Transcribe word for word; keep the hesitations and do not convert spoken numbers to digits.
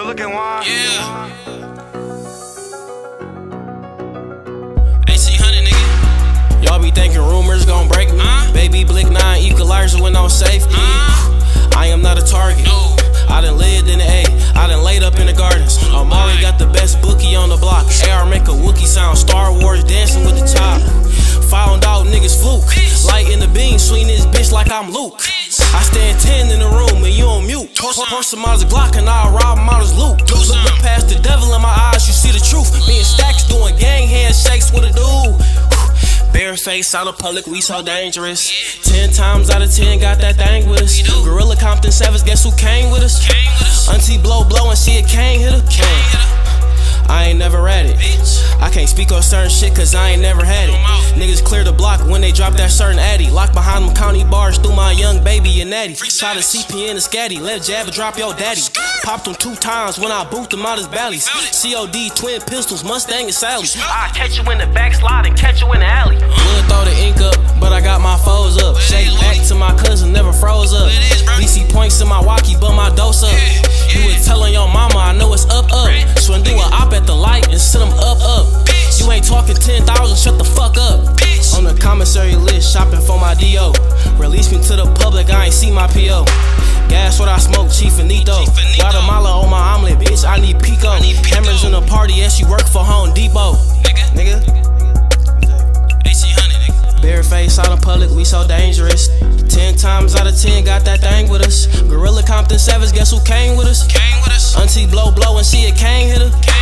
looking wine. Yeah. A C one hundred, nigga. Y'all be thinking rumors gon' break me. Huh? Baby Blick nine equalizer with no safety. Huh? I am not a target. No. I done lived in the A. I done laid up in the gardens. Amari got the best bookie on the block. A R make a Wookiee sound. Star Wars dancing with the top. Found out niggas fluke. Light in the beam, swing this bitch like I'm Luke. I stand ten in the room and you on mute. Pour some out of Glock and I'll rob him out his loot. Look, look past the devil in my eyes, you see the truth. Me and Stacks doing gang handshakes with a dude. Bare face out of public, we so dangerous. Ten times out of ten, got that thing with us. Gorilla Compton Savage, guess who came with us? Auntie blow blow and see a cane hit her. I ain't never read it. I can't speak on certain shit cause I ain't never had it. Niggas clear the block when they drop that certain addy. Locked behind them county bars through my young baby and natty. Shot a C P in a scatty, let Jabba drop your daddy. Popped him two times when I booped him out his bellies. C O D, twin pistols, Mustang and Sally. I catch you in the backslide and catch you in the alley. Would throw the ink up, but I got my foes up. Shake back to my cousin, never froze up. V C points in my walkie, but my dose up. You was telling your mama, I know it's up up. Swindle a op at the light and sit them up up. You ain't talking ten thousand, shut the fuck up. On the commissary list, shopping for my D O. Release me to the public, I ain't see my P O. Gas what I smoke, Chief Anito. Guatemala on my omelet, bitch, I need Pico. Hammers in the party, yes, you work for Home Depot. Nigga. A C one hundred, nigga. Bare face out in public, we so dangerous. Ten times out of ten, got that thing with us. Gorilla Compton Savage, guess who came with us? Came with us. Auntie blow blow and see a cane hit her.